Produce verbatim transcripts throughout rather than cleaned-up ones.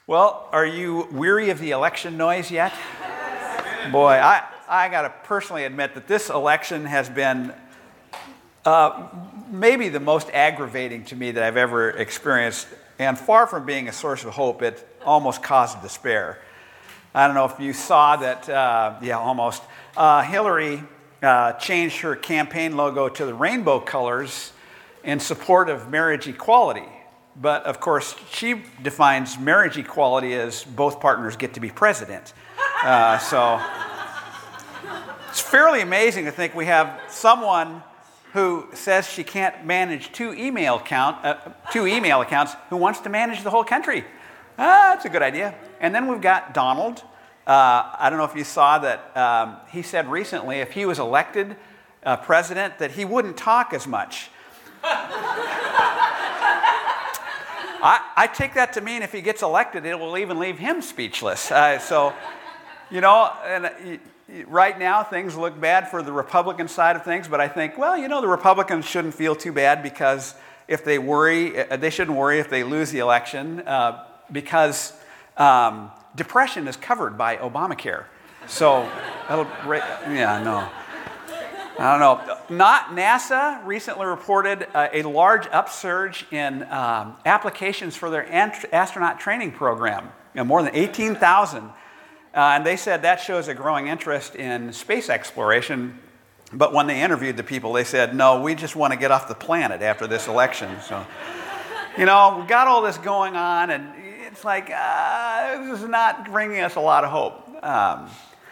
Well, are you weary of the election noise yet? Boy, I, I got to personally admit that this election has been uh, maybe the most aggravating to me that I've ever experienced. And far from being a source of hope, it almost caused despair. I don't know if you saw that, uh, yeah, almost. Uh, Hillary uh, changed her campaign logo to the rainbow colors in support of marriage equality. But, of course, she defines marriage equality as both partners get to be president. Uh, so it's fairly amazing to think we have someone who says she can't manage two email account, uh, two email accounts who wants to manage the whole country. Ah, that's a good idea. And then we've got Donald. Uh, I don't know if you saw that um, he said recently if he was elected uh, president that he wouldn't talk as much. I, I take that to mean if he gets elected, it will even leave him speechless. Uh, so, you know, and uh, right now things look bad for the Republican side of things, but I think, well, you know, the Republicans shouldn't feel too bad because if they worry, uh, they shouldn't worry if they lose the election uh, because um, depression is covered by Obamacare. So, that'll, yeah, no. I don't know. Not NASA recently reported uh, a large upsurge in um, applications for their ant- astronaut training program, you know, more than eighteen thousand. Uh, and they said that shows a growing interest in space exploration. But when they interviewed the people, they said, no, we just want to get off the planet after this election. So, you know, we got all this going on, and it's like, uh, this is not bringing us a lot of hope. Um,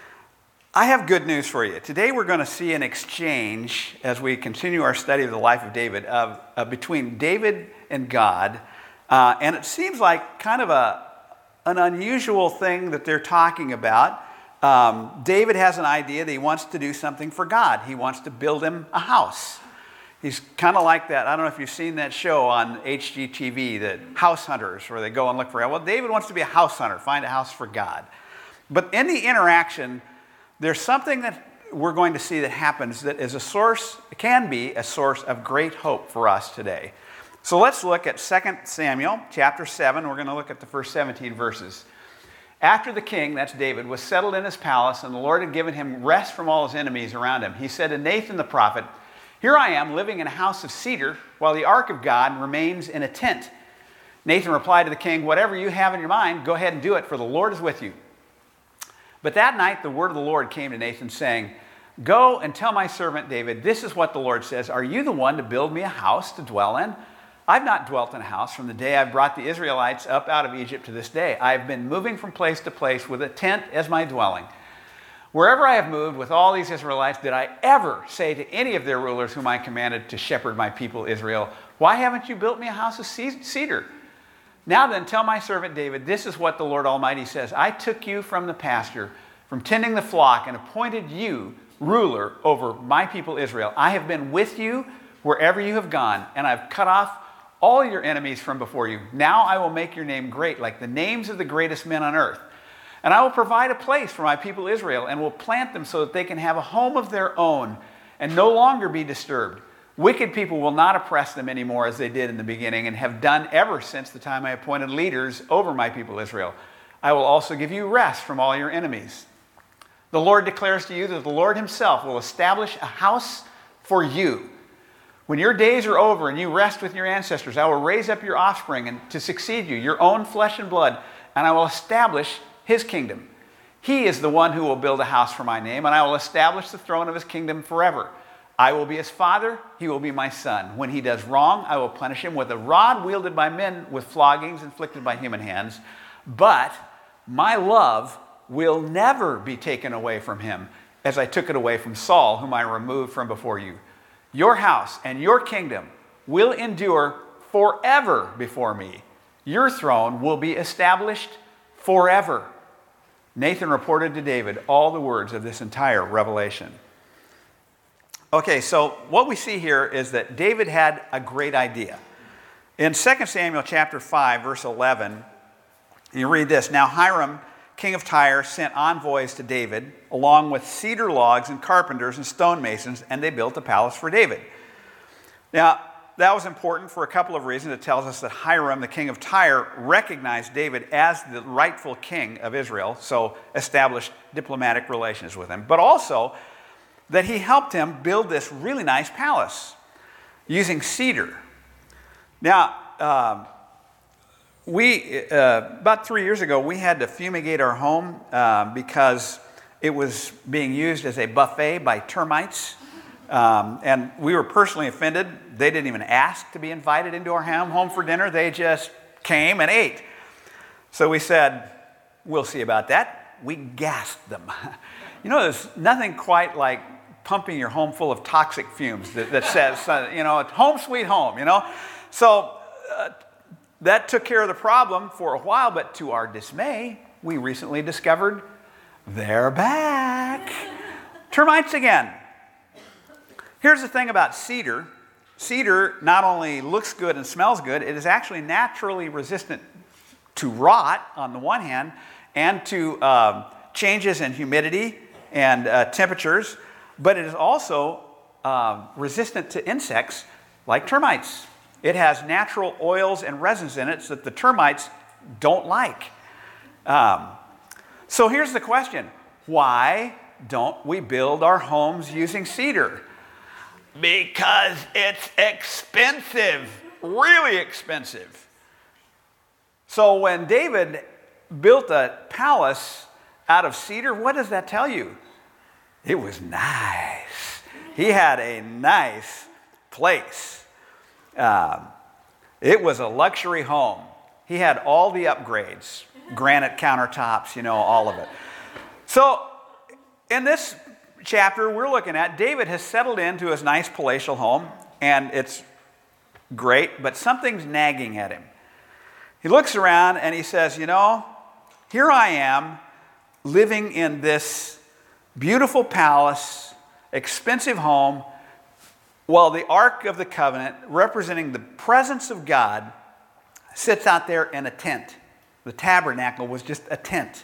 I have good news for you. Today we're going to see an exchange as we continue our study of the life of David of, uh, between David and God. Uh, and it seems like kind of a, an unusual thing that they're talking about. Um, David has an idea that he wants to do something for God. He wants to build him a house. He's kind of like that. I don't know if you've seen that show on H G T V, the House Hunters, where they go and look for, well, David wants to be a house hunter, find a house for God. But in the interaction, there's something that we're going to see that happens that is a source, can be a source of great hope for us today. So let's look at Second Samuel chapter seven. We're going to look at the first seventeen verses. After the king, that's David, was settled in his palace and the Lord had given him rest from all his enemies around him, he said to Nathan the prophet, "Here I am living in a house of cedar while the ark of God remains in a tent." Nathan replied to the king, "Whatever you have in your mind, go ahead and do it, for the Lord is with you." But that night the word of the Lord came to Nathan, saying, "Go and tell my servant David, this is what the Lord says. Are you the one to build me a house to dwell in? I've not dwelt in a house from the day I brought the Israelites up out of Egypt to this day. I have been moving from place to place with a tent as my dwelling. Wherever I have moved with all these Israelites, did I ever say to any of their rulers whom I commanded to shepherd my people Israel, 'Why haven't you built me a house of cedar?' Now then, tell my servant David, this is what the Lord Almighty says. I took you from the pasture, from tending the flock, and appointed you ruler over my people Israel. I have been with you wherever you have gone, and I've cut off all your enemies from before you. Now I will make your name great, like the names of the greatest men on earth. And I will provide a place for my people Israel, and will plant them so that they can have a home of their own, and no longer be disturbed. Wicked people will not oppress them anymore as they did in the beginning and have done ever since the time I appointed leaders over my people Israel. I will also give you rest from all your enemies. The Lord declares to you that the Lord himself will establish a house for you. When your days are over and you rest with your ancestors, I will raise up your offspring and to succeed you, your own flesh and blood, and I will establish his kingdom. He is the one who will build a house for my name, and I will establish the throne of his kingdom forever. I will be his father, he will be my son. When he does wrong, I will punish him with a rod wielded by men, with floggings inflicted by human hands. But my love will never be taken away from him, as I took it away from Saul, whom I removed from before you. Your house and your kingdom will endure forever before me. Your throne will be established forever." Nathan reported to David all the words of this entire revelation. Okay, so what we see here is that David had a great idea. In Second Samuel chapter five, verse eleven, you read this, "Now Hiram, king of Tyre, sent envoys to David, along with cedar logs and carpenters and stonemasons, and they built a palace for David." Now, that was important for a couple of reasons. It tells us that Hiram, the king of Tyre, recognized David as the rightful king of Israel, so established diplomatic relations with him. But also that he helped him build this really nice palace using cedar. Now, um, we uh, about three years ago, we had to fumigate our home uh, because it was being used as a buffet by termites. Um, and we were personally offended. They didn't even ask to be invited into our home for dinner. They just came and ate. So we said, we'll see about that. We gassed them. You know, there's nothing quite like pumping your home full of toxic fumes that, that says, uh, you know, home sweet home, you know. So uh, that took care of the problem for a while, but to our dismay, we recently discovered they're back. Termites again. Here's the thing about cedar. Cedar not only looks good and smells good, it is actually naturally resistant to rot on the one hand and to um, changes in humidity and uh, temperatures, but it is also uh, resistant to insects like termites. It has natural oils and resins in it that the termites don't like. Um, so here's the question. Why don't we build our homes using cedar? Because it's expensive, really expensive. So when David built a palace out of cedar, what does that tell you? It was nice. He had a nice place. Um, it was a luxury home. He had all the upgrades, granite countertops, you know, all of it. So in this chapter we're looking at, David has settled into his nice palatial home, and it's great, but something's nagging at him. He looks around and he says, you know, here I am living in this beautiful palace, expensive home, while the Ark of the Covenant, representing the presence of God, sits out there in a tent. The tabernacle was just a tent.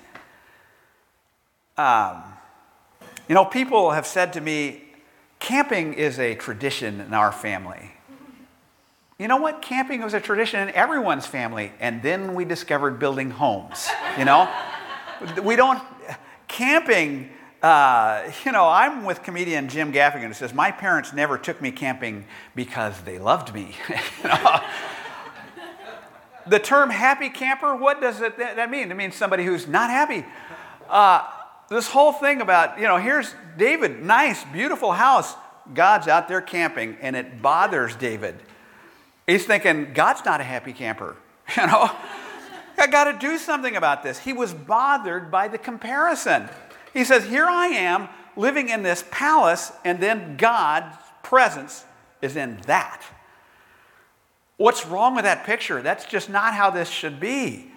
Um, you know, people have said to me, camping is a tradition in our family. You know what? Camping was a tradition in everyone's family, and then we discovered building homes, you know? We don't, camping, uh, you know, I'm with comedian Jim Gaffigan who says, my parents never took me camping because they loved me. You know? The term happy camper, what does it, that mean? It means somebody who's not happy. Uh, this whole thing about, you know, here's David, nice, beautiful house. God's out there camping, and it bothers David. He's thinking, God's not a happy camper. You know, I got to do something about this. He was bothered by the comparison. He says, here I am living in this palace, and then God's presence is in that. What's wrong with that picture? That's just not how this should be.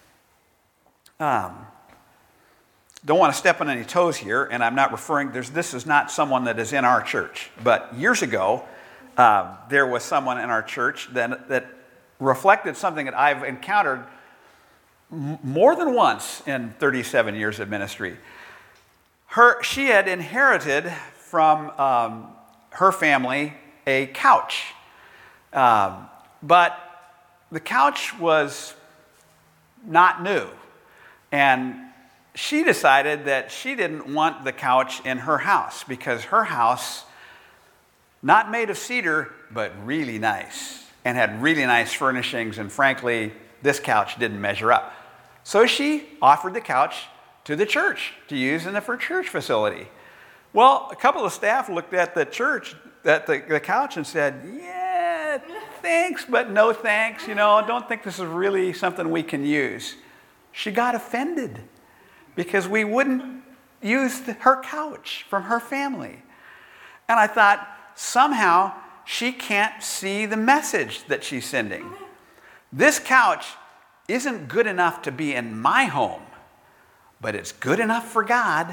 Um, don't want to step on any toes here, and I'm not referring, there's, this is not someone that is in our church. But years ago, uh, there was someone in our church that, that reflected something that I've encountered m- more than once in thirty-seven years of ministry. Her, she had inherited from um, her family a couch. Um, but the couch was not new. And she decided that she didn't want the couch in her house because her house, not made of cedar, but really nice, and had really nice furnishings, and frankly, this couch didn't measure up. So she offered the couch to the church to use in the for church facility. Well, a couple of staff looked at the church, at the, the couch, and said, yeah, thanks, but no thanks. You know, I don't think this is really something we can use. She got offended because we wouldn't use the, her couch from her family. And I thought, somehow she can't see the message that she's sending. This couch isn't good enough to be in my home, but it's good enough for God.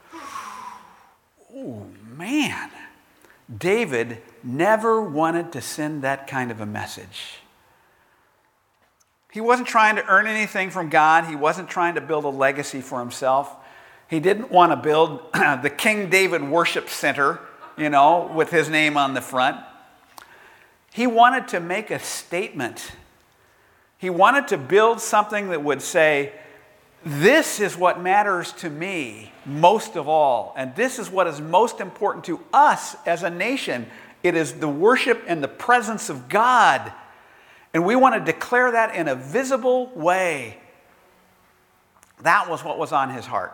Oh, man. David never wanted to send that kind of a message. He wasn't trying to earn anything from God. He wasn't trying to build a legacy for himself. He didn't want to build the King David Worship Center, you know, with his name on the front. He wanted to make a statement. He wanted to build something that would say, this is what matters to me most of all, and this is what is most important to us as a nation. It is the worship and the presence of God. And we want to declare that in a visible way. That was what was on his heart.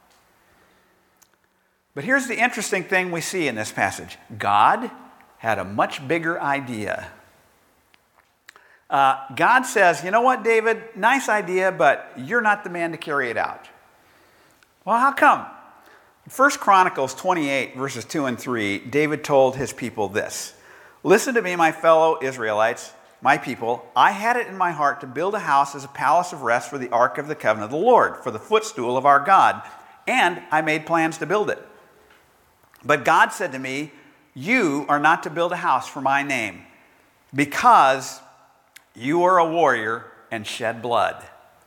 But here's the interesting thing we see in this passage. God had a much bigger idea. Uh, God says, you know what, David, nice idea, but you're not the man to carry it out. Well, how come? In First Chronicles twenty-eight, verses two and three, David told his people this. Listen to me, my fellow Israelites, my people. I had it in my heart to build a house as a palace of rest for the ark of the covenant of the Lord, for the footstool of our God, and I made plans to build it. But God said to me, you are not to build a house for my name, because you are a warrior and shed blood.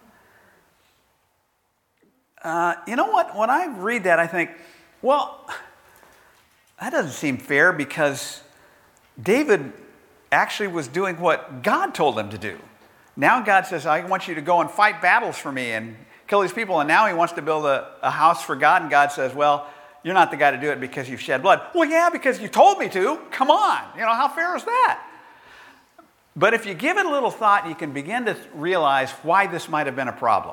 Uh, you know what? When I read that, I think, well, that doesn't seem fair, because David actually was doing what God told him to do. Now God says, I want you to go and fight battles for me and kill these people. And now he wants to build a, a house for God. And God says, well, you're not the guy to do it because you've shed blood. Well, yeah, because you told me to. Come on. You know, how fair is that? But if you give it a little thought, you can begin to realize why this might have been a problem.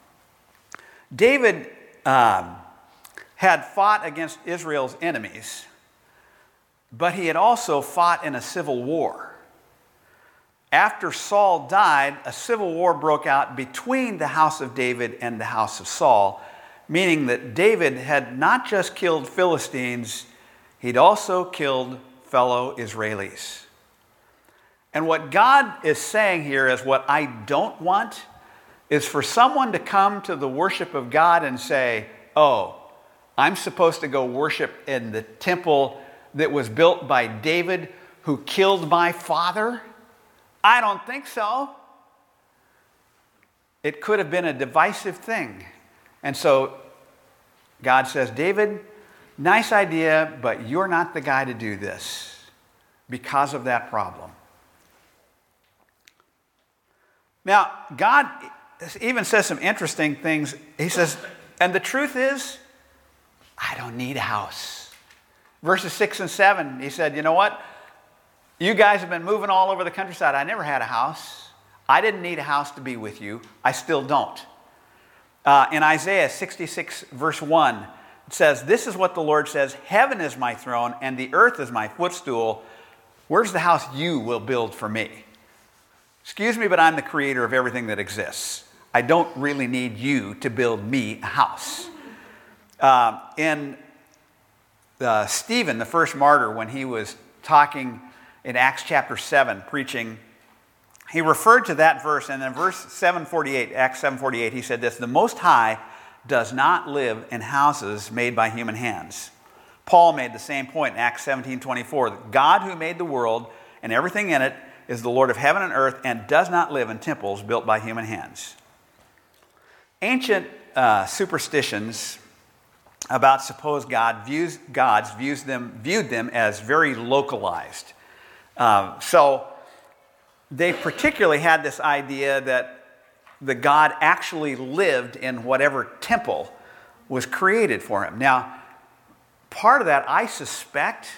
David um, had fought against Israel's enemies, but he had also fought in a civil war. After Saul died, a civil war broke out between the house of David and the house of Saul, meaning that David had not just killed Philistines, he'd also killed fellow Israelis. And what God is saying here is, what I don't want is for someone to come to the worship of God and say, oh, I'm supposed to go worship in the temple that was built by David, who killed my father? I don't think so. It could have been a divisive thing. And so God says, David, nice idea, but you're not the guy to do this because of that problem. Now, God even says some interesting things. He says, and the truth is, I don't need a house. Verses six and seven, he said, you know what? You guys have been moving all over the countryside. I never had a house. I didn't need a house to be with you. I still don't. Uh, in Isaiah sixty-six, verse one, it says, this is what the Lord says, heaven is my throne and the earth is my footstool. Where's the house you will build for me? Excuse me, but I'm the creator of everything that exists. I don't really need you to build me a house. Uh, in uh, Stephen, the first martyr, when he was talking in Acts chapter seven, preaching, he referred to that verse, and in verse seven forty-eight, Acts seven forty-eight, he said this, the Most High does not live in houses made by human hands. Paul made the same point in Acts seventeen twenty-four, that God who made the world and everything in it is the Lord of heaven and earth and does not live in temples built by human hands. Ancient uh, superstitions about supposed God views gods views them viewed them as very localized. Uh, so they particularly had this idea that the God actually lived in whatever temple was created for him. Now, part of that, I suspect,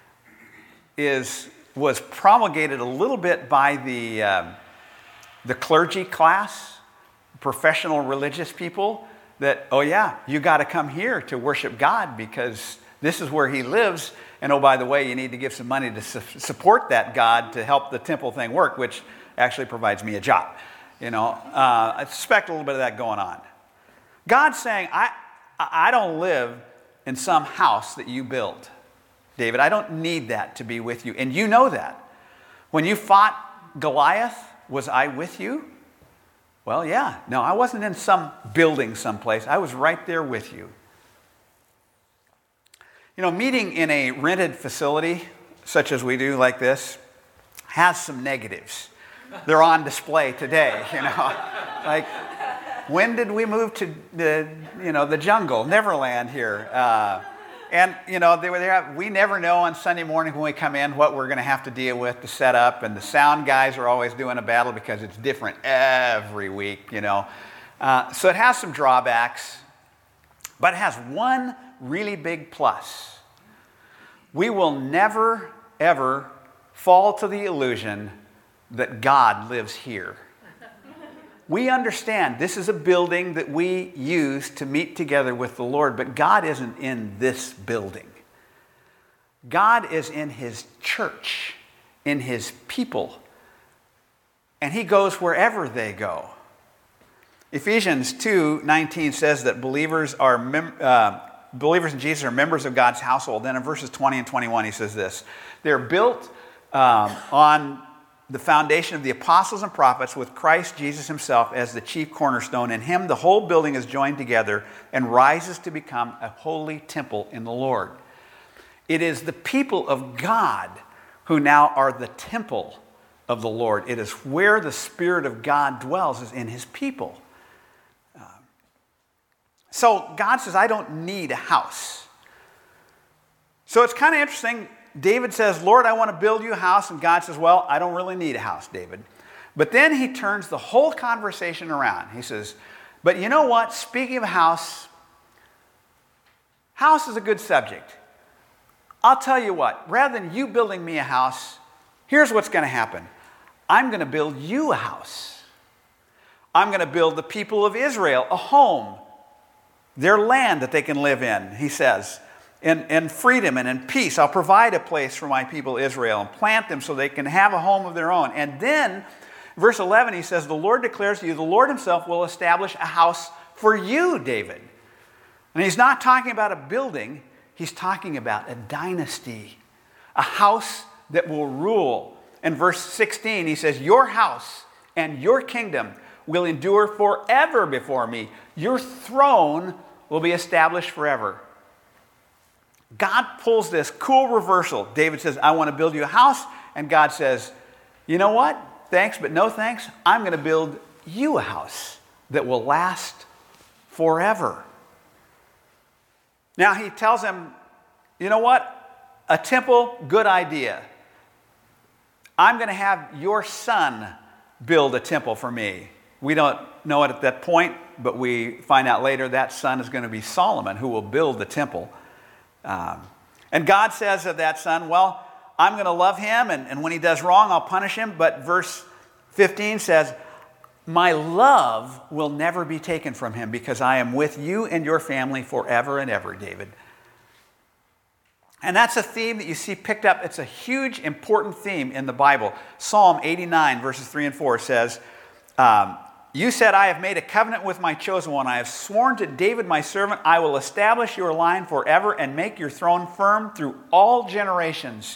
is was promulgated a little bit by the um, the clergy class, professional religious people, that, oh yeah, you got to come here to worship God because this is where he lives. And oh, by the way, you need to give some money to su- support that God to help the temple thing work, which actually provides me a job. You know, uh, I suspect a little bit of that going on. God's saying, I, I don't live in some house that you build, David. I don't need that to be with you. And you know that. When you fought Goliath, was I with you? Well, yeah. No, I wasn't in some building someplace. I was right there with you. You know, meeting in a rented facility, such as we do like this, has some negatives. They're on display today, you know. Like, when did we move to the, you know, the jungle, Neverland here? Uh, And, you know, they were there. We never know on Sunday morning when we come in what we're going to have to deal with to set up. And the sound guys are always doing a battle because it's different every week, you know. Uh, so it has some drawbacks, but it has one really big plus. We will never, ever fall to the illusion that God lives here. We understand this is a building that we use to meet together with the Lord, but God isn't in this building. God is in His church, in His people, and He goes wherever they go. Ephesians two nineteen says that believers are mem- uh, believers in Jesus are members of God's household. Then in verses twenty and twenty-one, he says this: they're built um, on the foundation of the apostles and prophets, with Christ Jesus Himself as the chief cornerstone. In Him, the whole building is joined together and rises to become a holy temple in the Lord. It is the people of God who now are the temple of the Lord. It is where the Spirit of God dwells, is in His people. Um, so God says, I don't need a house. So it's kind of interesting. David says, Lord, I want to build you a house. And God says, well, I don't really need a house, David. But then he turns the whole conversation around. He says, but you know what? Speaking of a house, house is a good subject. I'll tell you what, rather than you building me a house, here's what's going to happen. I'm going to build you a house. I'm going to build the people of Israel a home, their land that they can live in, he says. In, in freedom and in peace, I'll provide a place for my people Israel and plant them so they can have a home of their own. And then, verse eleven, he says, the Lord declares to you, the Lord Himself will establish a house for you, David. And he's not talking about a building, he's talking about a dynasty, a house that will rule. In verse sixteen, he says, your house and your kingdom will endure forever before me. Your throne will be established forever. God pulls this cool reversal. David says, I want to build you a house. And God says, you know what? Thanks, but no thanks. I'm going to build you a house that will last forever. Now he tells him, you know what? A temple, good idea. I'm going to have your son build a temple for me. We don't know it at that point, but we find out later that son is going to be Solomon, who will build the temple. Um, and God says of that son, well, I'm going to love him, and, and when he does wrong, I'll punish him. But verse fifteen says, my love will never be taken from him, because I am with you and your family forever and ever, David. And that's a theme that you see picked up. It's a huge, important theme in the Bible. Psalm eighty-nine, verses three and four says, um, you said, I have made a covenant with my chosen one. I have sworn to David, my servant, I will establish your line forever and make your throne firm through all generations.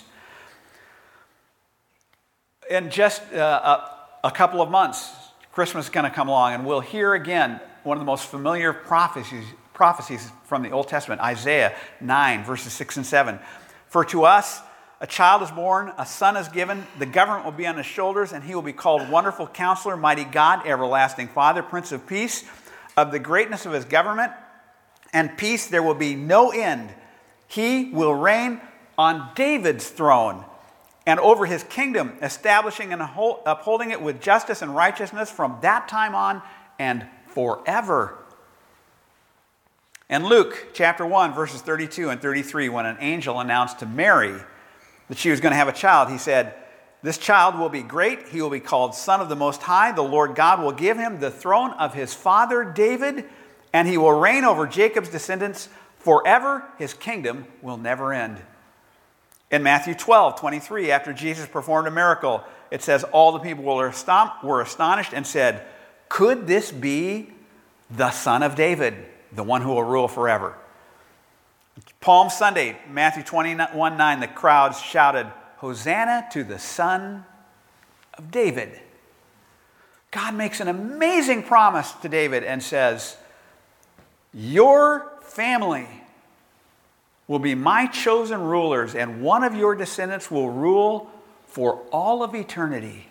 In just uh, a, a couple of months, Christmas is going to come along, and we'll hear again one of the most familiar prophecies, prophecies from the Old Testament, Isaiah nine, verses six and seven. For to us a child is born, a son is given, the government will be on his shoulders, and he will be called Wonderful Counselor, Mighty God, Everlasting Father, Prince of Peace. Of the greatness of his government and peace there will be no end. He will reign on David's throne and over his kingdom, establishing and upholding it with justice and righteousness from that time on and forever. And Luke chapter one, verses thirty-two and thirty-three, when an angel announced to Mary that she was going to have a child, he said, this child will be great. He will be called Son of the Most High. The Lord God will give him the throne of his father David, and he will reign over Jacob's descendants forever. His kingdom will never end. In Matthew twelve, twenty-three, after Jesus performed a miracle, it says, all the people were astonished and said, could this be the Son of David, the one who will rule forever? Palm Sunday, Matthew twenty-one, nine, the crowds shouted, Hosanna to the Son of David. God makes an amazing promise to David and says, your family will be my chosen rulers, and one of your descendants will rule for all of eternity.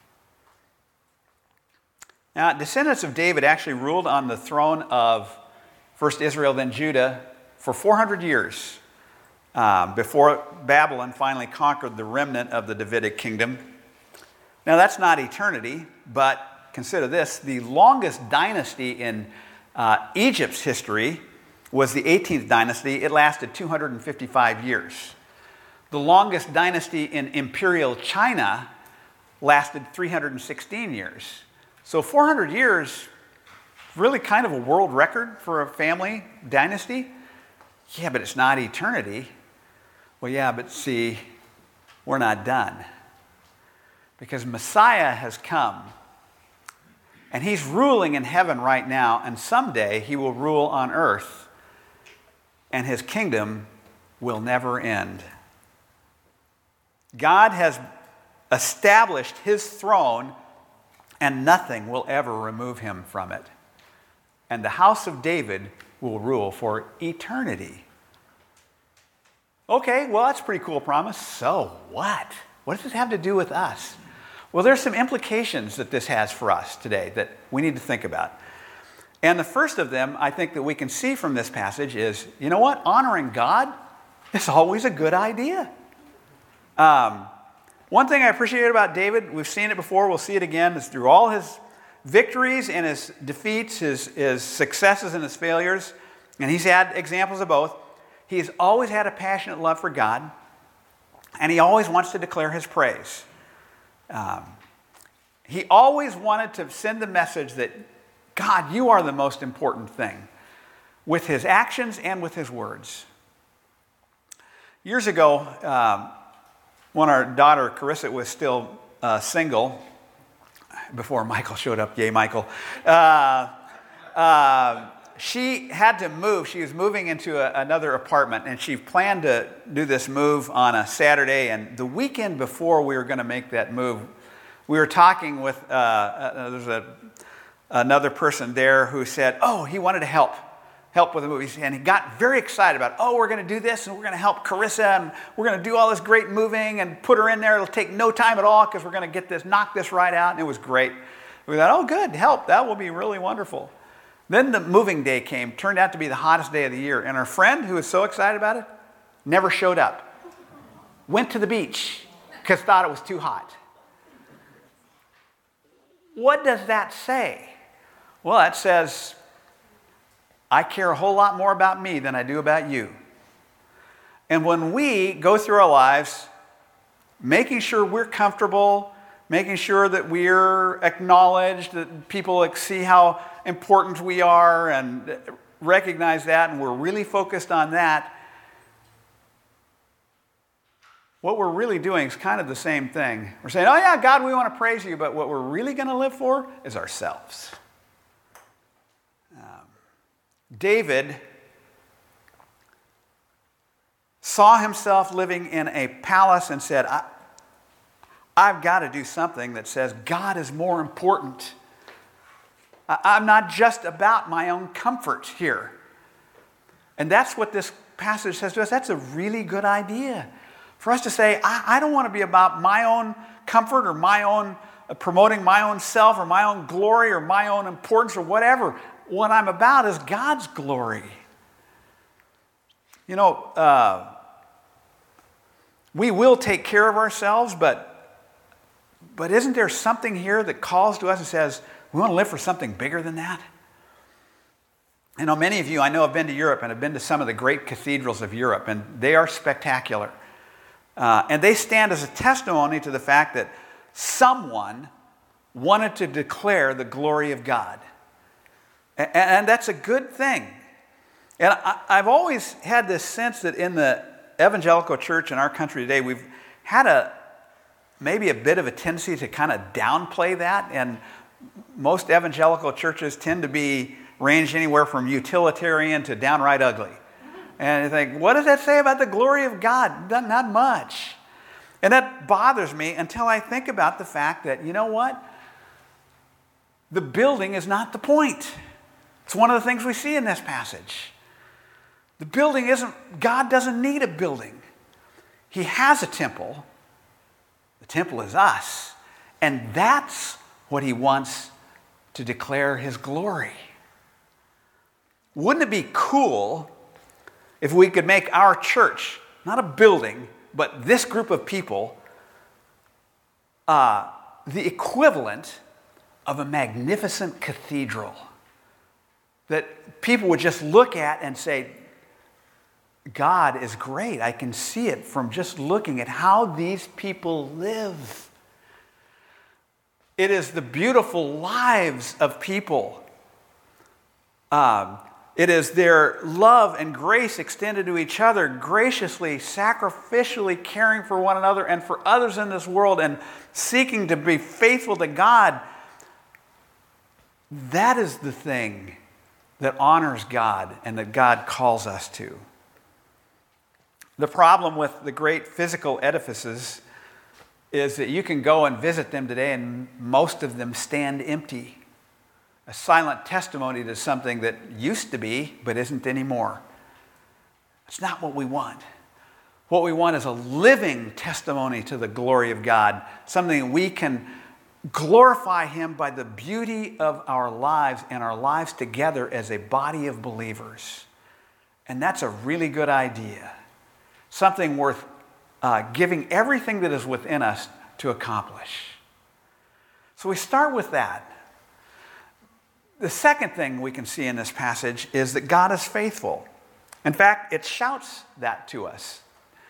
Now, descendants of David actually ruled on the throne of first Israel, then Judah, for four hundred years. uh, before Babylon finally conquered the remnant of the Davidic kingdom. Now, that's not eternity, but consider this. The longest dynasty in uh, Egypt's history was the eighteenth dynasty. It lasted two hundred fifty-five years. The longest dynasty in imperial China lasted three hundred sixteen years. So four hundred years, really kind of a world record for a family dynasty. Yeah, but it's not eternity. Well, yeah, but see, we're not done. Because Messiah has come, and he's ruling in heaven right now, and someday he will rule on earth, and his kingdom will never end. God has established his throne, and nothing will ever remove him from it. And the house of David will rule for eternity. Okay, well, that's a pretty cool promise. So what? What does this have to do with us? Well, there's some implications that this has for us today that we need to think about. And the first of them, I think, that we can see from this passage is, you know what? Honoring God is always a good idea. Um, one thing I appreciate about David, we've seen it before, we'll see it again, is through all his victories and his defeats, his, his successes and his failures, and he's had examples of both, he's always had a passionate love for God, and he always wants to declare his praise. Um, he always wanted to send the message that, God, you are the most important thing, with his actions and with his words. Years ago, um, when our daughter Carissa was still uh, single, before Michael showed up, yay Michael, uh, uh, she had to move. She was moving into a, another apartment, and she planned to do this move on a Saturday. And the weekend before we were going to make that move, we were talking with, uh, uh, there's a, another person there who said, oh, he wanted to help, help with the movies. And he got very excited about, oh, we're going to do this, and we're going to help Carissa, and we're going to do all this great moving and put her in there. It'll take no time at all because we're going to get this, knock this right out. And it was great. We thought, oh, good, help. That will be really wonderful. Then the moving day came, turned out to be the hottest day of the year. And our friend, who was so excited about it, never showed up. Went to the beach because thought it was too hot. What does that say? Well, that says, I care a whole lot more about me than I do about you. And when we go through our lives, making sure we're comfortable, making sure that we're acknowledged, that people see how important we are and recognize that, and we're really focused on that, what we're really doing is kind of the same thing. We're saying, oh yeah, God, we want to praise you, but what we're really going to live for is ourselves. Um, David saw himself living in a palace and said, I, I've got to do something that says God is more important. I'm not just about my own comfort here. And that's what this passage says to us. That's a really good idea. For us to say, I, I don't want to be about my own comfort or my own, uh, promoting my own self or my own glory or my own importance or whatever. What I'm about is God's glory. You know, uh, we will take care of ourselves, but, but isn't there something here that calls to us and says, we want to live for something bigger than that? You know, many of you I know have been to Europe and have been to some of the great cathedrals of Europe, and they are spectacular. Uh, and they stand as a testimony to the fact that someone wanted to declare the glory of God. And, and that's a good thing. And I, I've always had this sense that in the evangelical church in our country today, we've had a maybe a bit of a tendency to kind of downplay that. And most evangelical churches tend to be ranged anywhere from utilitarian to downright ugly. And you think, what does that say about the glory of God? Not, not much. And that bothers me until I think about the fact that, you know what? The building is not the point. It's one of the things we see in this passage. The building isn't, God doesn't need a building. He has a temple. The temple is us. And that's what he wants to declare his glory. Wouldn't it be cool if we could make our church not a building, but this group of people, uh, the equivalent of a magnificent cathedral that people would just look at and say, God is great. I can see it from just looking at how these people live. It is the beautiful lives of people. Um, it is their love and grace extended to each other, graciously, sacrificially caring for one another and for others in this world and seeking to be faithful to God. That is the thing that honors God and that God calls us to. The problem with the great physical edifices is that you can go and visit them today and most of them stand empty. A silent testimony to something that used to be but isn't anymore. It's not what we want. What we want is a living testimony to the glory of God, something we can glorify Him by the beauty of our lives and our lives together as a body of believers. And that's a really good idea. Something worth uh, giving everything that is within us to accomplish. So we start with that. The second thing we can see in this passage is that God is faithful. In fact, it shouts that to us.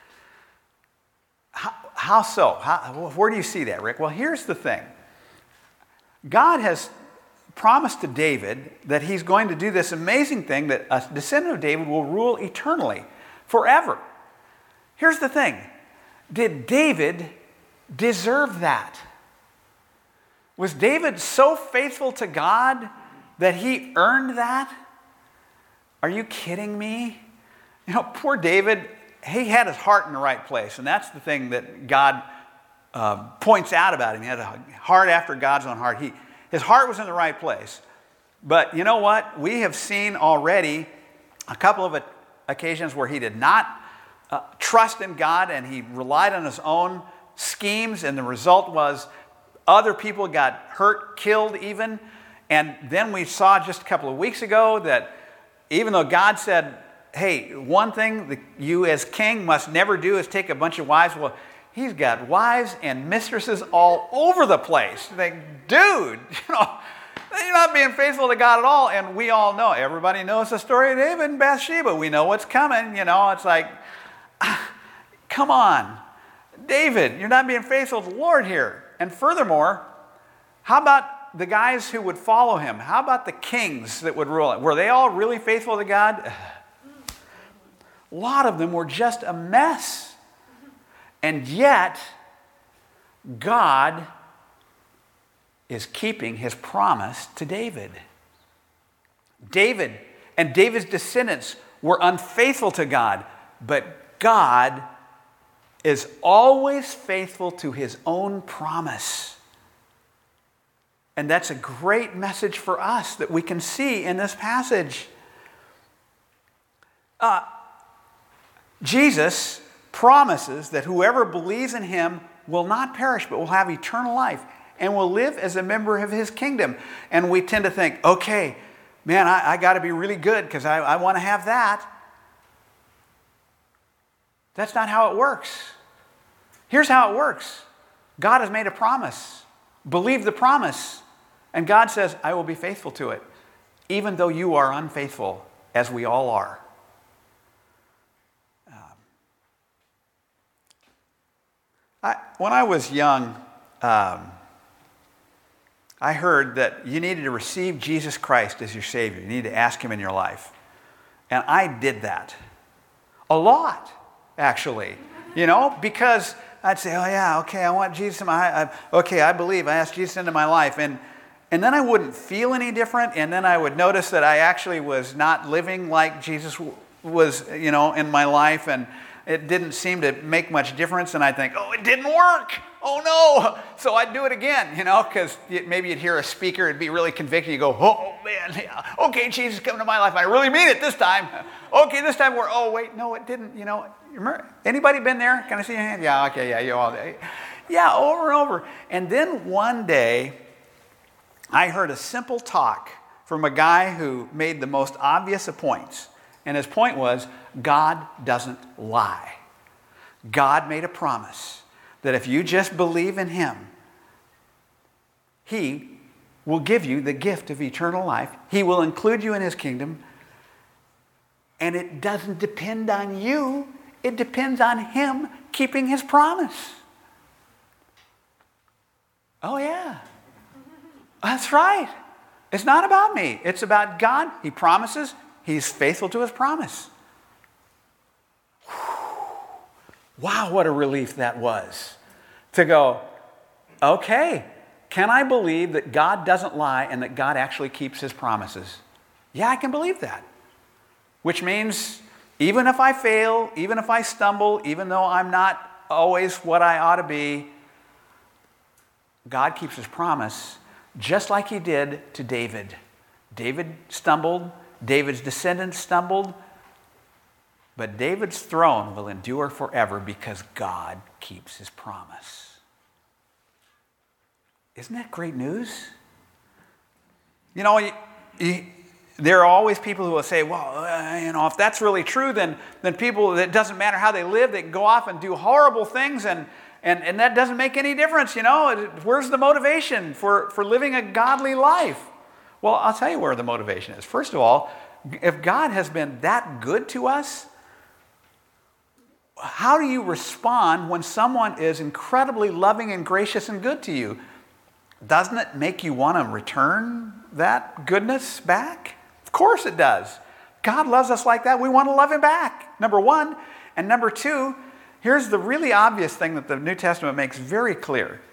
How, how so? How, where do you see that, Rick? Well, here's the thing. God has promised to David that he's going to do this amazing thing, that a descendant of David will rule eternally, forever. Here's the thing. Did David deserve that? Was David so faithful to God that he earned that? Are you kidding me? You know, poor David, he had his heart in the right place, and that's the thing that God uh, points out about him. He had a heart after God's own heart. He, his heart was in the right place. But you know what? We have seen already a couple of occasions where he did not uh, trust in God and he relied on his own schemes, and the result was other people got hurt, killed even. And then we saw just a couple of weeks ago that even though God said, hey, one thing that you as king must never do is take a bunch of wives. Well, he's got wives and mistresses all over the place. Like, dude, you know, you're not being faithful to God at all. And we all know, everybody knows the story of David and Bathsheba. We know what's coming. You know, it's like, come on, David, you're not being faithful to the Lord here. And furthermore, how about the guys who would follow him? How about the kings that would rule it? Were they all really faithful to God? A lot of them were just a mess. And yet, God is keeping his promise to David. David and David's descendants were unfaithful to God, but God is always faithful to his own promise. And that's a great message for us that we can see in this passage. Uh, Jesus promises that whoever believes in him will not perish but will have eternal life and will live as a member of his kingdom. And we tend to think, okay, man, I, I got to be really good because I, I want to have that. That's not how it works. Here's how it works. God has made a promise. Believe the promise. And God says, I will be faithful to it, even though you are unfaithful, as we all are. Um, I, when I was young, um, I heard that you needed to receive Jesus Christ as your Savior. You needed to ask him in your life. And I did that. A lot, actually. You know, because I'd say, oh yeah, okay, I want Jesus in my life. Okay, I believe. I asked Jesus into my life. And And then I wouldn't feel any different, and then I would notice that I actually was not living like Jesus was, you know, in my life, and it didn't seem to make much difference, and I'd think, oh, it didn't work! Oh no! So I'd do it again, you know, because maybe you'd hear a speaker, it'd be really convicting, you go, oh man, yeah. Okay, Jesus, come to my life, I really mean it this time. Okay, this time we're, oh wait, no, it didn't, you know. Remember, anybody been there? Can I see your hand? Yeah, okay, yeah, you all, yeah, over and over. And then one day, I heard a simple talk from a guy who made the most obvious of points. And his point was, God doesn't lie. God made a promise that if you just believe in him, he will give you the gift of eternal life. He will include you in his kingdom. And it doesn't depend on you. It depends on him keeping his promise. Oh, yeah. That's right. It's not about me. It's about God. He promises. He's faithful to his promise. Wow, what a relief that was. To go, okay, can I believe that God doesn't lie and that God actually keeps his promises? Yeah, I can believe that. Which means even if I fail, even if I stumble, even though I'm not always what I ought to be, God keeps his promise just like he did to David. David stumbled, David's descendants stumbled, but David's throne will endure forever because God keeps his promise. Isn't that great news? You know, you, you, there are always people who will say, well, uh, you know, if that's really true, then, then people, it doesn't matter how they live, they can go off and do horrible things, and, and, and that doesn't make any difference, you know? Where's the motivation for, for living a godly life? Well, I'll tell you where the motivation is. First of all, if God has been that good to us, how do you respond when someone is incredibly loving and gracious and good to you? Doesn't it make you want to return that goodness back? Of course it does. God loves us like that. We want to love him back, number one. And number two, here's the really obvious thing that the New Testament makes very clear.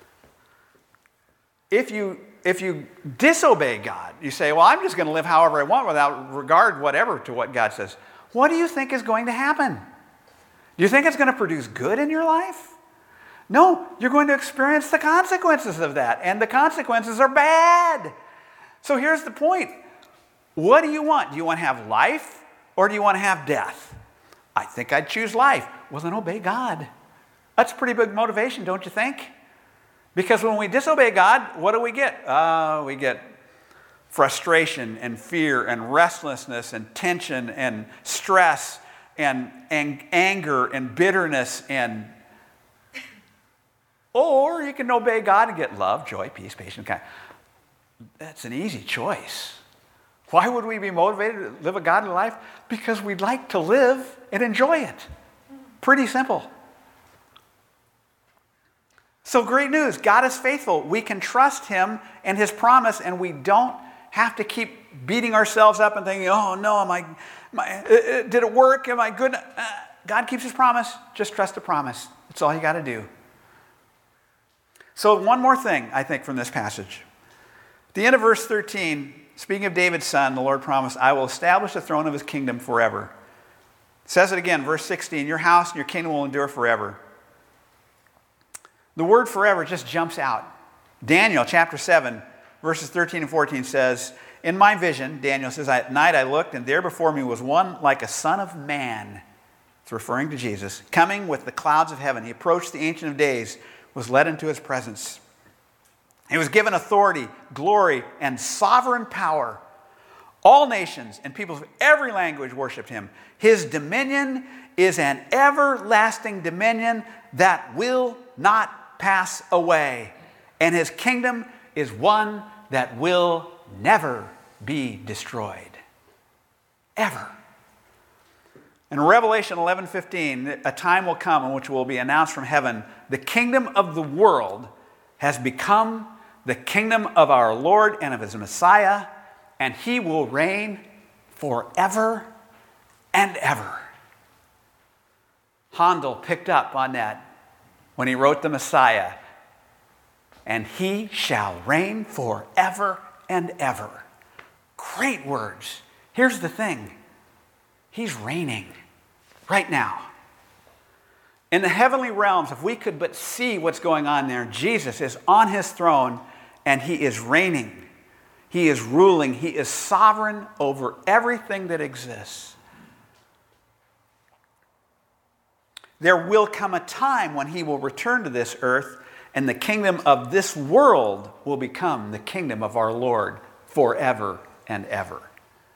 If you, if you disobey God, you say, well, I'm just going to live however I want without regard whatever to what God says. What do you think is going to happen? Do you think it's going to produce good in your life? No, you're going to experience the consequences of that, and the consequences are bad. So here's the point. What do you want? Do you want to have life, or do you want to have death? I think I'd choose life. Well, then obey God. That's pretty big motivation, don't you think? Because when we disobey God, what do we get? Uh, we get frustration and fear and restlessness and tension and stress and, and anger and bitterness, and or you can obey God and get love, joy, peace, patience, kind. That's an easy choice. Why would we be motivated to live a godly life? Because we'd like to live and enjoy it. Pretty simple. So great news. God is faithful. We can trust him and his promise, and we don't have to keep beating ourselves up and thinking, oh no, am I, am I, uh, did it work? Am I good? Uh, God keeps his promise. Just trust the promise. That's all you got to do. So one more thing, I think, from this passage. At the end of verse thirteen, speaking of David's son, the Lord promised, I will establish the throne of his kingdom forever. It says it again, verse sixteen, your house and your kingdom will endure forever. The word forever just jumps out. Daniel chapter seven, verses thirteen and fourteen says, in my vision, Daniel says, at night I looked, and there before me was one like a son of man. It's referring to Jesus, coming with the clouds of heaven. He approached the Ancient of Days, was led into his presence. He was given authority, glory, and sovereign power. All nations and peoples of every language worshiped him. His dominion is an everlasting dominion that will not pass away. And his kingdom is one that will never be destroyed. Ever. In Revelation eleven fifteen, a time will come in which will be announced from heaven, the kingdom of the world has become the kingdom of our Lord and of his Messiah, and he will reign forever and ever. Handel picked up on that when he wrote the Messiah. And he shall reign forever and ever. Great words. Here's the thing. He's reigning right now. In the heavenly realms, if we could but see what's going on there, Jesus is on his throne and he is reigning. He is ruling. He is sovereign over everything that exists. There will come a time when he will return to this earth, and the kingdom of this world will become the kingdom of our Lord forever and ever.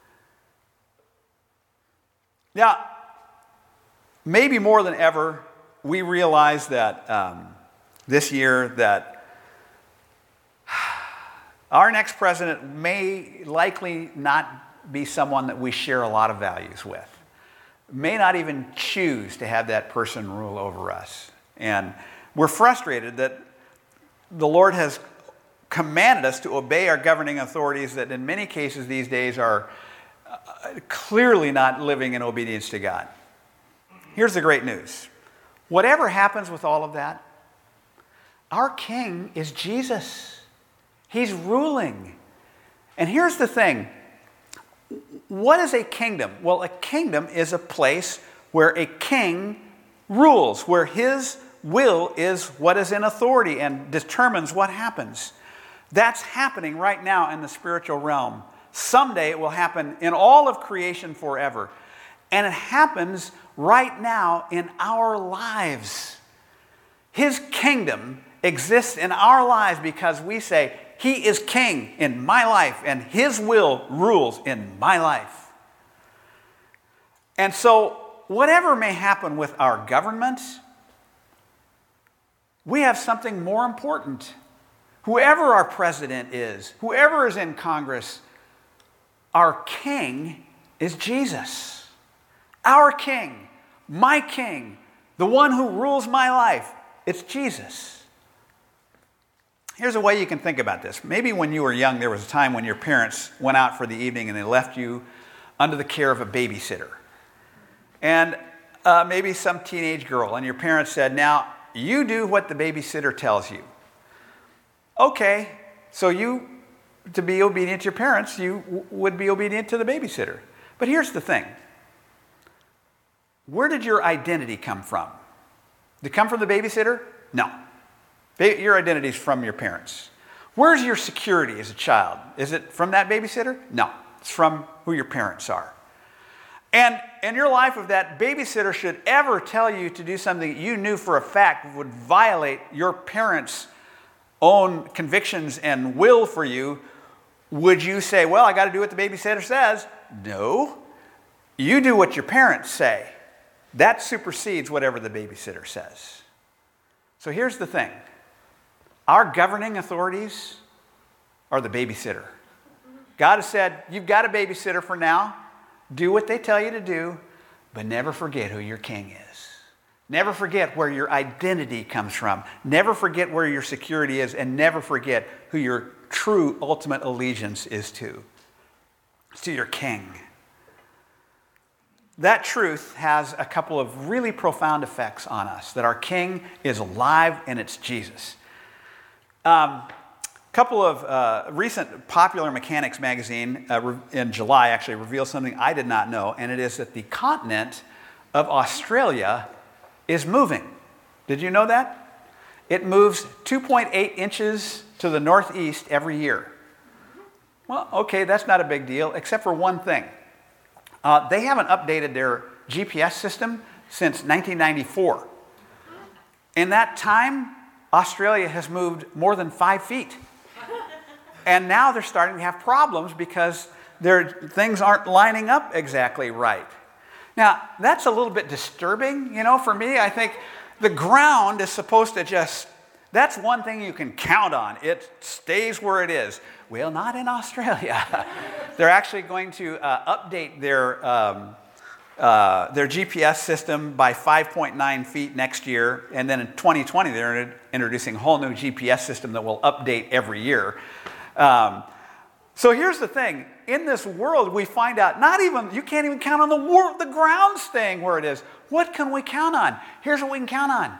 Now, maybe more than ever, we realize that um, this year that our next president may likely not be someone that we share a lot of values with. May not even choose to have that person rule over us. And we're frustrated that the Lord has commanded us to obey our governing authorities that in many cases these days are uh, clearly not living in obedience to God. Here's the great news. Whatever happens with all of that, our King is Jesus. He's ruling. And here's the thing. What is a kingdom? Well, a kingdom is a place where a king rules, where his will is what is in authority and determines what happens. That's happening right now in the spiritual realm. Someday it will happen in all of creation forever. And it happens right now in our lives. His kingdom exists in our lives because we say, He is king in my life and His will rules in my life. And so, whatever may happen with our government, we have something more important. Whoever our president is, whoever is in Congress, our king is Jesus. Our king, my king, the one who rules my life, it's Jesus. Here's a way you can think about this. Maybe when you were young, there was a time when your parents went out for the evening and they left you under the care of a babysitter. And uh, maybe some teenage girl, and your parents said, now, you do what the babysitter tells you. Okay, so you, to be obedient to your parents, you w- would be obedient to the babysitter. But here's the thing. Where did your identity come from? Did it come from the babysitter? No. Your identity is from your parents. Where's your security as a child? Is it from that babysitter? No. It's from who your parents are. And in your life, if that babysitter should ever tell you to do something you knew for a fact would violate your parents' own convictions and will for you, would you say, well, I got to do what the babysitter says? No. You do what your parents say. That supersedes whatever the babysitter says. So here's the thing. Our governing authorities are the babysitter. God has said, you've got a babysitter for now. Do what they tell you to do, but never forget who your king is. Never forget where your identity comes from. Never forget where your security is, and never forget who your true ultimate allegiance is to. It's to your king. That truth has a couple of really profound effects on us, that our king is alive and it's Jesus. Um, A couple of uh, recent Popular Mechanics magazine uh, in July actually revealed something I did not know, and it is that the continent of Australia is moving. Did you know that? It moves two point eight inches to the northeast every year. Well, okay, that's not a big deal, except for one thing. Uh, they haven't updated their G P S system since nineteen ninety-four. In that time, Australia has moved more than five feet. And now they're starting to have problems because their things aren't lining up exactly right. Now, that's a little bit disturbing, you know, for me. I think the ground is supposed to just, that's one thing you can count on. It stays where it is. Well, not in Australia. They're actually going to uh, update their, um, uh, their G P S system by five point nine feet next year. And then in twenty twenty, they're introducing a whole new G P S system that will update every year. Um, so here's the thing. In this world, we find out not even, you can't even count on the war, the ground staying where it is. What can we count on? Here's what we can count on.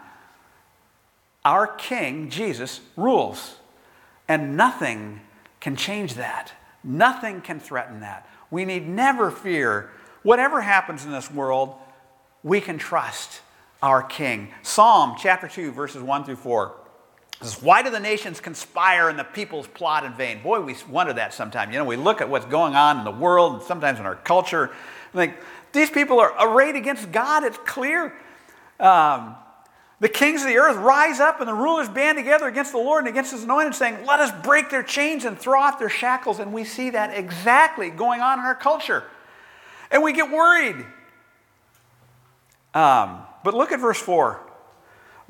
Our King, Jesus, rules. And nothing can change that. Nothing can threaten that. We need never fear. Whatever happens in this world, we can trust our King. Psalm chapter two, verses one through four. Says, why do the nations conspire and the peoples plot in vain? Boy, we wonder that sometimes. You know, we look at what's going on in the world and sometimes in our culture. Like, these people are arrayed against God. It's clear. Um, the kings of the earth rise up and the rulers band together against the Lord and against His anointed, saying, let us break their chains and throw off their shackles. And we see that exactly going on in our culture. And we get worried. Um, but look at verse four.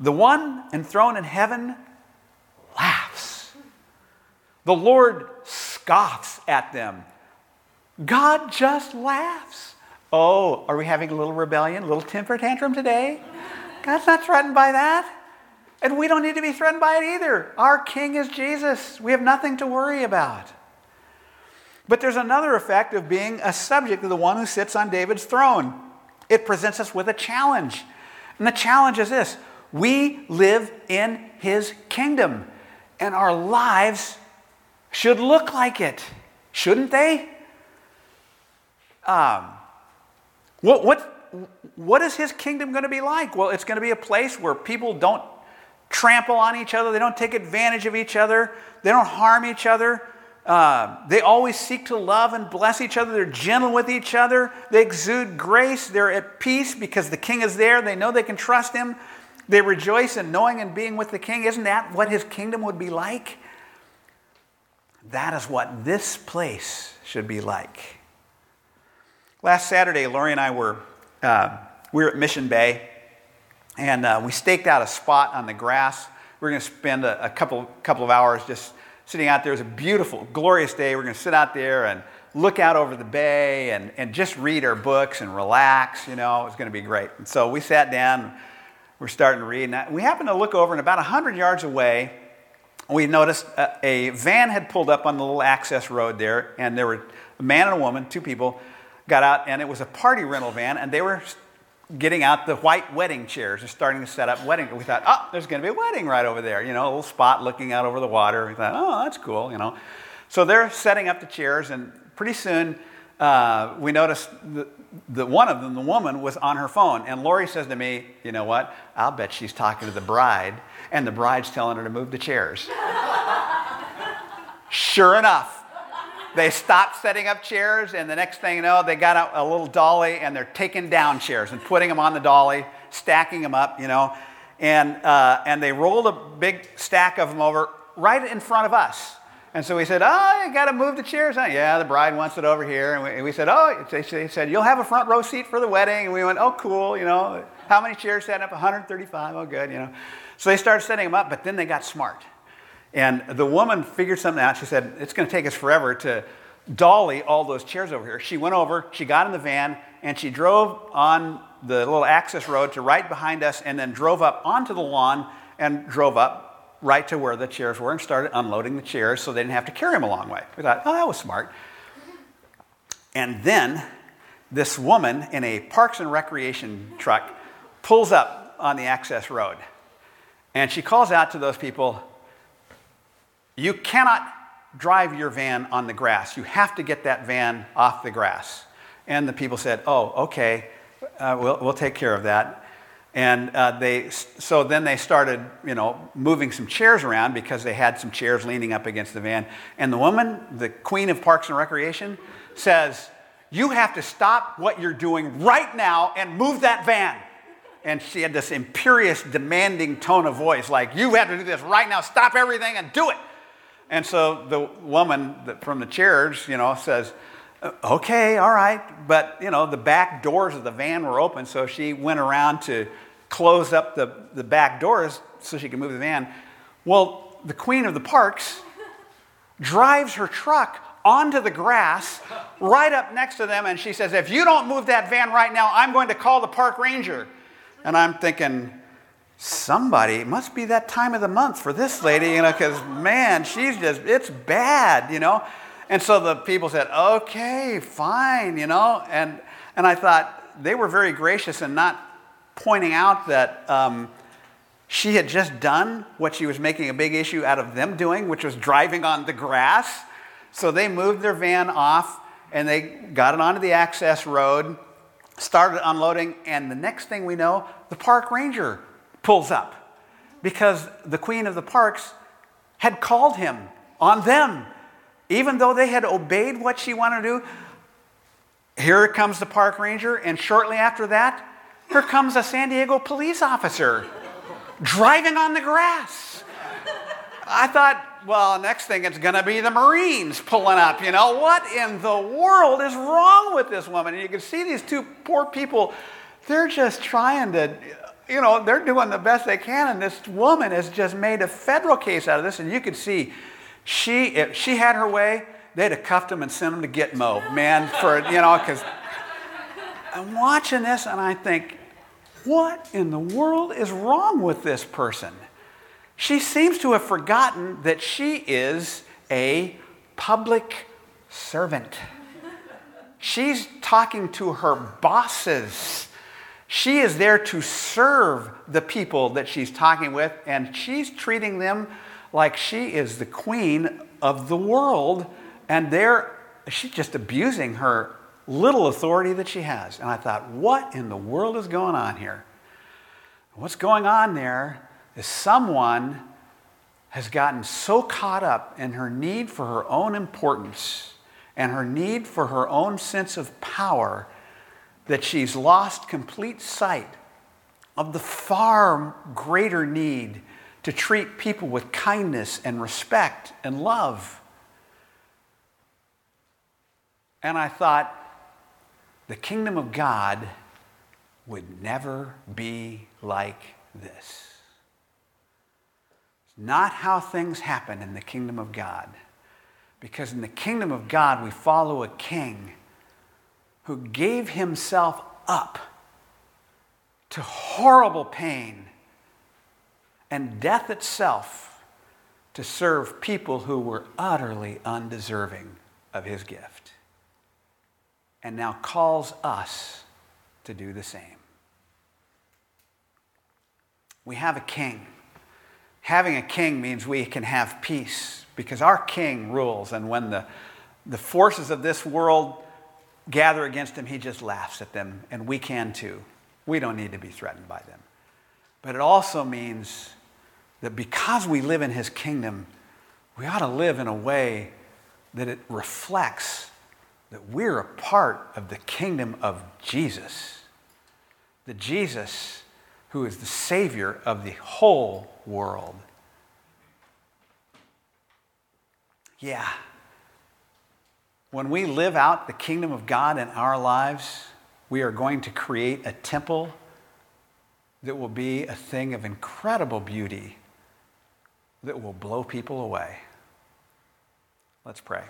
The one enthroned in heaven laughs. The Lord scoffs at them. God just laughs. Oh, are we having a little rebellion, a little temper tantrum today? God's not threatened by that. And we don't need to be threatened by it either. Our King is Jesus. We have nothing to worry about. But there's another effect of being a subject of the one who sits on David's throne. It presents us with a challenge. And the challenge is this: we live in his kingdom, and our lives should look like it, shouldn't they? Um, what, what, what is his kingdom going to be like? Well, it's going to be a place where people don't trample on each other. They don't take advantage of each other. They don't harm each other. Uh, they always seek to love and bless each other. They're gentle with each other. They exude grace. They're at peace because the king is there. They know they can trust him. They rejoice in knowing and being with the king. Isn't that what his kingdom would be like? That is what this place should be like. Last Saturday, Lori and I were uh, we were at Mission Bay, and uh, we staked out a spot on the grass. We were going to spend a, a couple couple of hours just sitting out there. It was a beautiful, glorious day. We're going to sit out there and look out over the bay and, and just read our books and relax. You know, it was going to be great. And so we sat down. We're starting to read. And we happened to look over, and about one hundred yards away, we noticed a, a van had pulled up on the little access road there, and there were a man and a woman, two people, got out, and it was a party rental van, and they were getting out the white wedding chairs and starting to set up wedding. We thought, oh, there's going to be a wedding right over there, you know, a little spot looking out over the water. We thought, oh, that's cool, you know. So they're setting up the chairs, and pretty soon uh, we noticed that the, one of them, the woman, was on her phone. And Lori says to me, you know what, I'll bet she's talking to the bride, and the bride's telling her to move the chairs. Sure enough. They stopped setting up chairs, and the next thing you know, they got out a little dolly, and they're taking down chairs and putting them on the dolly, stacking them up, you know. And uh, and they rolled a big stack of them over right in front of us. And so we said, oh, you got to move the chairs. Huh? Yeah, the bride wants it over here. And we, and we said, oh, they said, you'll have a front row seat for the wedding. And we went, oh, cool, you know. How many chairs set up? one hundred thirty-five. Oh, good, you know. So they started setting them up, but then they got smart. And the woman figured something out. She said, it's going to take us forever to dolly all those chairs over here. She went over, she got in the van, and she drove on the little access road to right behind us, and then drove up onto the lawn and drove up right to where the chairs were and started unloading the chairs so they didn't have to carry them a long way. We thought, oh, that was smart. And then this woman in a Parks and Recreation truck pulls up on the access road, and she calls out to those people, you cannot drive your van on the grass. You have to get that van off the grass. And the people said, oh, okay, uh, we'll, we'll take care of that. And uh, they, so then they started, you know, moving some chairs around because they had some chairs leaning up against the van. And the woman, the queen of Parks and Recreation, says, you have to stop what you're doing right now and move that van. And she had this imperious, demanding tone of voice, like, you have to do this right now, stop everything and do it. And so the woman from the chairs, you know, says, okay, all right. But, you know, the back doors of the van were open, so she went around to close up the, the back doors so she could move the van. Well, the queen of the parks drives her truck onto the grass right up next to them, and she says, if you don't move that van right now, I'm going to call the park ranger. And I'm thinking, somebody, it must be that time of the month for this lady, you know, because, man, she's just, it's bad, you know. And so the people said, okay, fine, you know. And and I thought they were very gracious in not pointing out that um, she had just done what she was making a big issue out of them doing, which was driving on the grass. So they moved their van off, and they got it onto the access road, started unloading, and the next thing we know, the park ranger pulls up because the queen of the parks had called him on them. Even though they had obeyed what she wanted to do, here comes the park ranger, and shortly after that, here comes a San Diego police officer driving on the grass. I thought, well, next thing it's going to be the Marines pulling up. You know, what in the world is wrong with this woman? And you can see these two poor people, they're just trying to, you know, they're doing the best they can, and this woman has just made a federal case out of this, and you could see, she, if she had her way, they'd have cuffed him and sent him to Gitmo, man, for, you know, because I'm watching this, and I think, what in the world is wrong with this person? She seems to have forgotten that she is a public servant. She's talking to her bosses. She is there to serve the people that she's talking with, and she's treating them like she is the queen of the world, and they're, she's just abusing her little authority that she has. And I thought, what in the world is going on here? What's going on there is someone has gotten so caught up in her need for her own importance and her need for her own sense of power that she's lost complete sight of the far greater need to treat people with kindness and respect and love. And I thought, the kingdom of God would never be like this. It's not how things happen in the kingdom of God. Because in the kingdom of God, we follow a king who gave himself up to horrible pain and death itself to serve people who were utterly undeserving of his gift. And now calls us to do the same. We have a king. Having a king means we can have peace because our king rules, and when the, the forces of this world gather against him, he just laughs at them, and we can too. We don't need to be threatened by them. But it also means that because we live in his kingdom, we ought to live in a way that it reflects that we're a part of the kingdom of Jesus. The Jesus who is the Savior of the whole world. Yeah. When we live out the kingdom of God in our lives, we are going to create a temple that will be a thing of incredible beauty that will blow people away. Let's pray.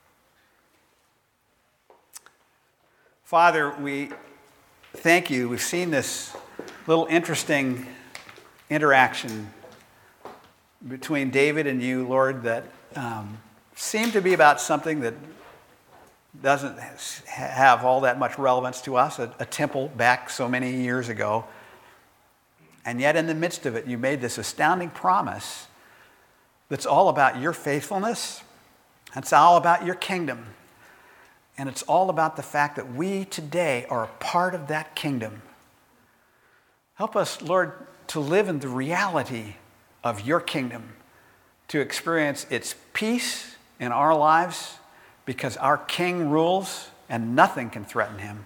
Father, we thank you. We've seen this little interesting interaction between David and you, Lord, that um, seemed to be about something that doesn't have all that much relevance to us, a, a temple back so many years ago. And yet in the midst of it, you made this astounding promise that's all about your faithfulness. It's all about your kingdom. And it's all about the fact that we today are a part of that kingdom. Help us, Lord, to live in the reality of your kingdom, to experience its peace in our lives because our King rules and nothing can threaten him.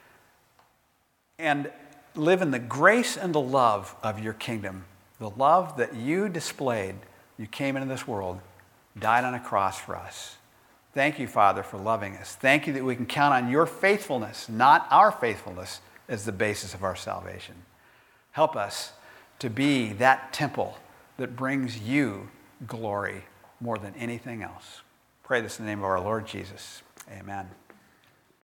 And live in the grace and the love of your kingdom, the love that you displayed. You came into this world, died on a cross for us. Thank you, Father, for loving us. Thank you that we can count on your faithfulness, not our faithfulness, as the basis of our salvation. Help us to be that temple that brings you glory more than anything else. Pray this in the name of our Lord Jesus. Amen.